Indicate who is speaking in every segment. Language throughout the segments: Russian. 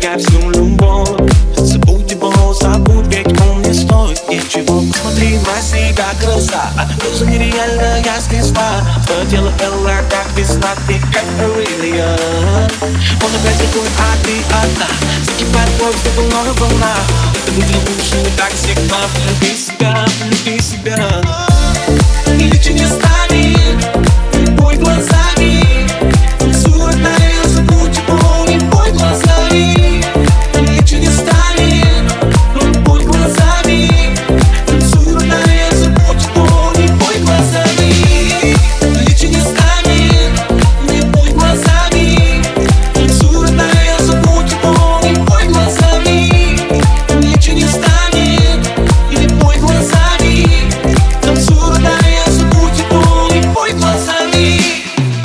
Speaker 1: зажигай всю любовь. Забудь его, забудь, ведь он не стоит ничего. Посмотри на себя, краса, тоже нереальная звезда. Твое тело белое, как весна, ты как Aurelian. Он опять рекой, а ты одна. Закипает кровь, что волною волна. Это будет лучше, не так всегда. Полюби себя, полюби себя. И легче не станет, не бой глазами. Танцует на ее, забудь его, не бой глазами. И легче не станет, не бой глазами. Танцует на ее, забудь его, не бой глазами. Легче не станет, не бой глазами. Танцует на ее, забудь его, не бой глазами. Легче не станет, не бой глазами. Танцует на ее, забудь его, не бой глазами.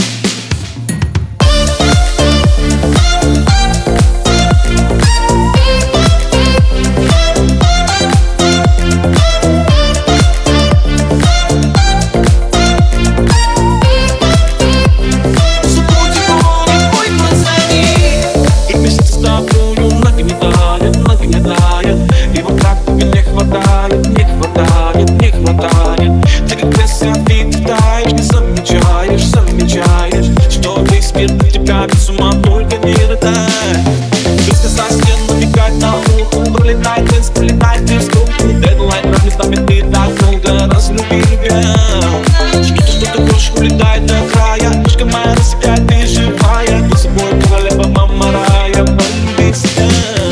Speaker 1: И вот так тебе не хватает, не хватает, не хватает. Ты как песня, ты летаешь, не замечаешь, что весь мир для тебя без ума, только не рыдай. Ты сказать мне, намекать на ухо, пролетай, дэнс, пролетай, ты сколько дедлайн, равный с нами ты так долго разлюби любя. Что ты хочешь, улетай до края, кишка моя рассекает, ты живая. Ты с собой королева, мама рая, полюби себя.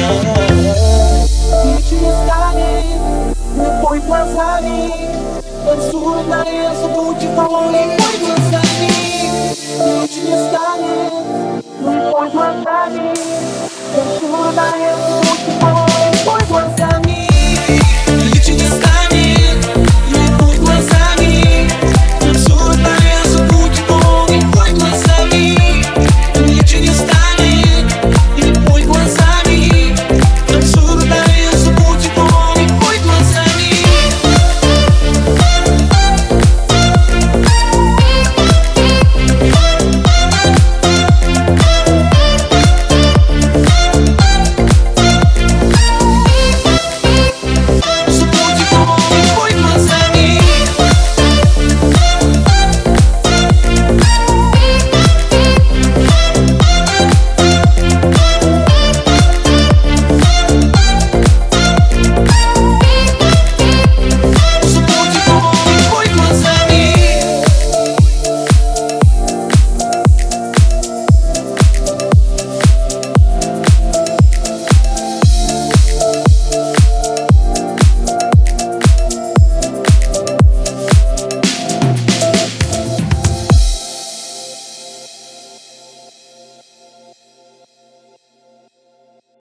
Speaker 2: Бой глазами, танцуй на ее, забудь его, не бой глазами. Лучше не станет, не бой глазами, танцуй на ее.